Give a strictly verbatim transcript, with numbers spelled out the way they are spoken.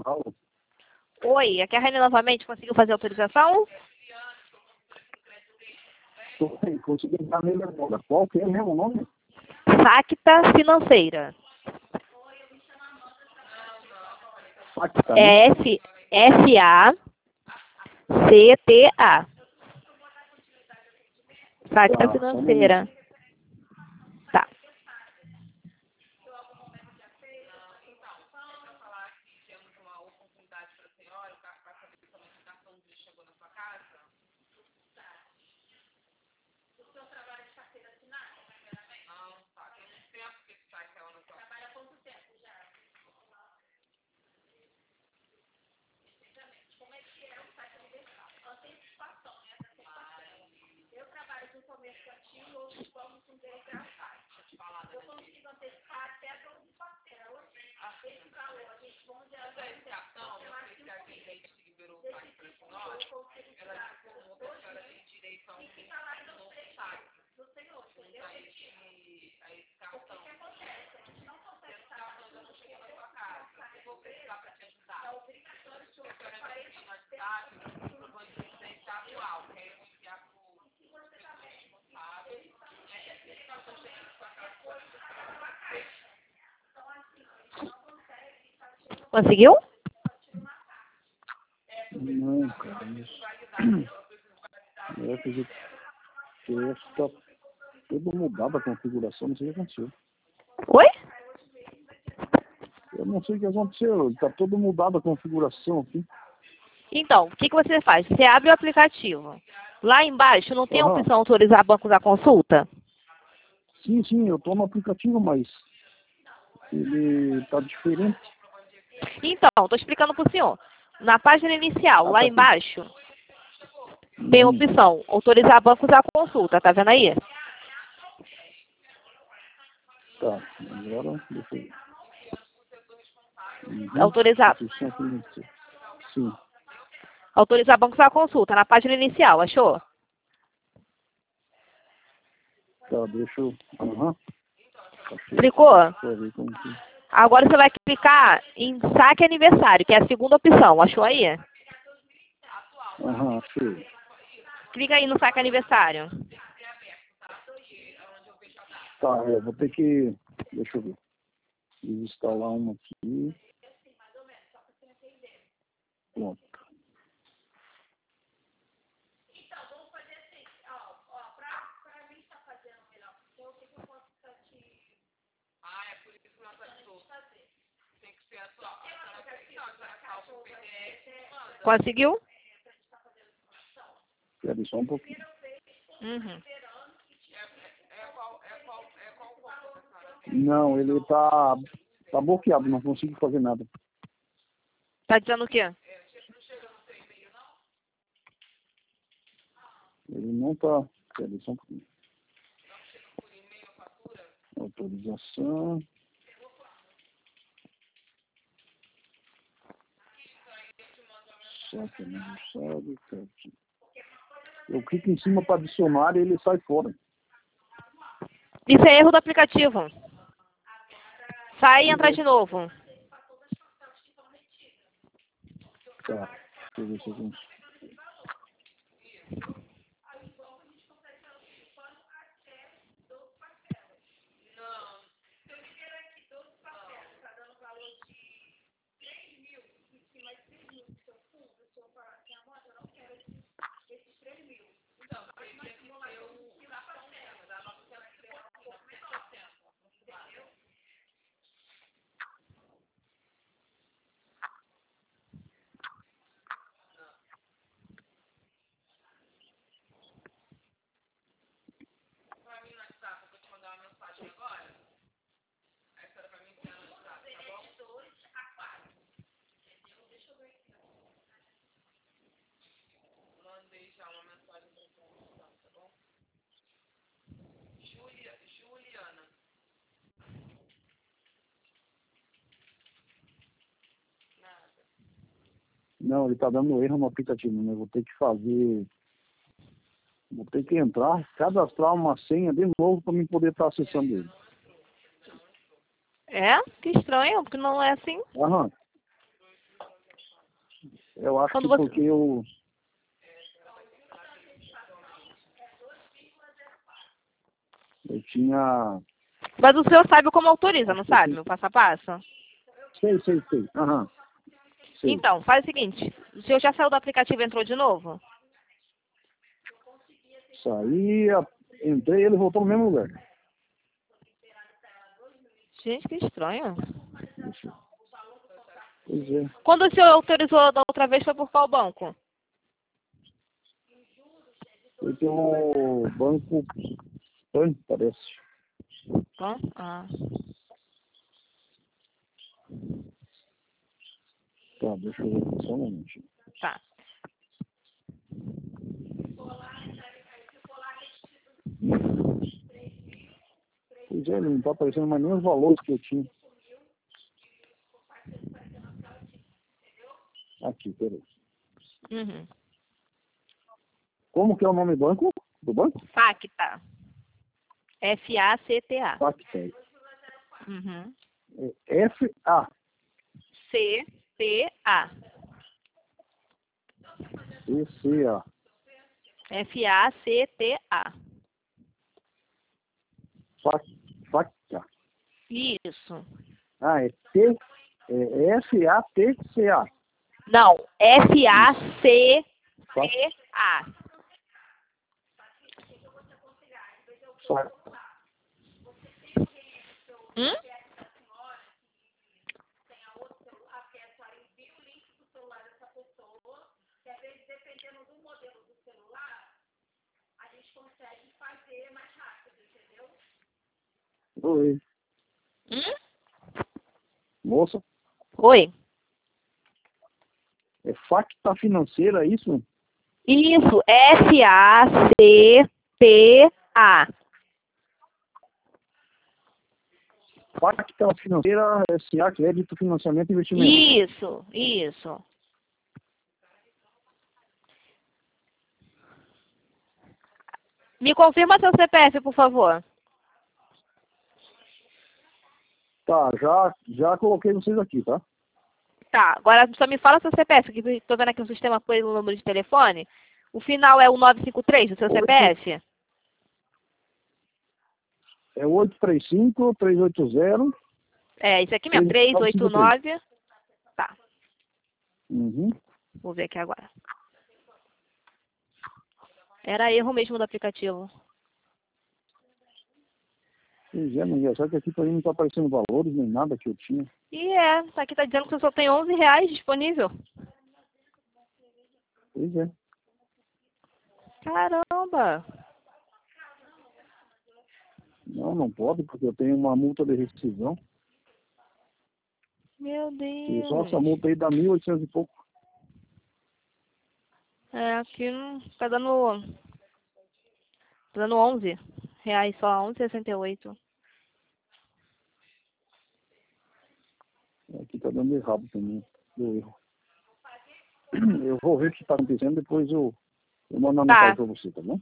Alô? Oi, aqui é a Raine novamente. Conseguiu fazer a autorização? Tô bem, consegui entrar nele agora. Qual que é mesmo o nome? Facta Financeira. Facta, né? É F, F A C T A. Facta Tá, só um momento. Financeira. Tá. Conseguiu? Não, cara, isso. Eu acredito que está tudo mudado a configuração, não sei o que aconteceu. Oi? Eu não sei o que aconteceu, está tudo mudado a configuração aqui. Então, o que, que você faz? Você abre o aplicativo. Lá embaixo não tem a Aham. opção autorizar bancos à consulta? Sim, sim, eu estou no aplicativo, mas ele está diferente. Então, estou explicando para o senhor. Na página inicial, Ah, lá tá aqui. embaixo, tem a Uhum. opção autorizar bancos à consulta. Tá vendo aí? Tá, agora deixa eu ver. Uhum. Autorizar, Instituição financeira. Sim, autorizar bancos à consulta. Na página inicial, achou? tá, deixa eu... Aham. Achei. Clicou? Deixa eu ver como que... Agora você vai clicar em saque aniversário, que é a segunda opção. Achou aí? Aham, achei. Clica aí no saque aniversário. Tá, eu vou ter que... Deixa eu ver. Instalar uma aqui. Pronto. Conseguiu? Espera só um pouquinho. Uhum. Não, ele tá... Tá bloqueado, não consigo fazer nada. Tá dizendo o quê? Ele não tá... Espera só um pouquinho. Autorização. Saque aniversário. Certo. Eu clico em cima para adicionar e ele sai fora. Isso é erro do aplicativo. Sai e entra de novo. Tá. Deixa eu ver se eu consigo. Não, ele tá dando erro no aplicativo, né? Eu vou ter que fazer... Vou ter que entrar, cadastrar uma senha de novo para mim poder estar acessando ele. É? Que estranho, porque não é assim. Aham. Eu acho Quando que você... porque eu... Eu tinha... Mas o senhor sabe como autoriza, não sabe, meu passo a passo? Sei, sei, sei. Aham. Sei. Então, faz o seguinte, o senhor já saiu do aplicativo e entrou de novo? Saí, a- entrei, ele voltou no mesmo lugar. Gente, que estranho. Deixa eu- Pois é. Quando o senhor autorizou da outra vez, foi por qual banco? Foi pelo Banco Pan, parece. Hã? Ah. Tá, deixa eu ver aqui só um momentinho. Tá. Pois é, não tá aparecendo mais nem os valores que eu tinha. Aqui, peraí. Uhum. Como que é o nome do banco? Do banco? Facta. F A C T A. Facta. Uhum. É F A C T A. C C A. F A C T A. Fac- Facta. Isso. Ah, é T, é F A T C A. Não, F A C Fac- T A. Facta. Hum? Oi. Hum? Moça, Oi. é Facta Financeira, é isso? Isso, F A C T A. Facta Financeira S A, Crédito, Financiamento e Investimento. Isso, isso. Me confirma seu C P F, por favor. Tá, já, já coloquei vocês aqui, tá? Tá, agora só me fala seu C P F, que estou vendo aqui o sistema com o número de telefone. O final é o nove cinco três do seu C P F? É oito três cinco, três oito zero. É, isso aqui mesmo, três oito nove. Tá, Uhum. vou ver aqui agora. Era erro mesmo do aplicativo. Pois é, mas só que aqui pra mim não tá aparecendo valores nem nada que eu tinha. E é, tá aqui tá dizendo que você só tem onze reais disponível. Pois é. Caramba! Não, não pode, porque eu tenho uma multa de rescisão. Meu E só essa Deus. multa aí dá mil e oitocentos e pouco. É, aqui não tá dando. Tá dando onze reais só, onze e sessenta e oito. Aqui tá dando errado também. Deu erro. Eu vou ver o que tá acontecendo, depois eu, eu mando uma Tá. mensagem pra você, tá bom?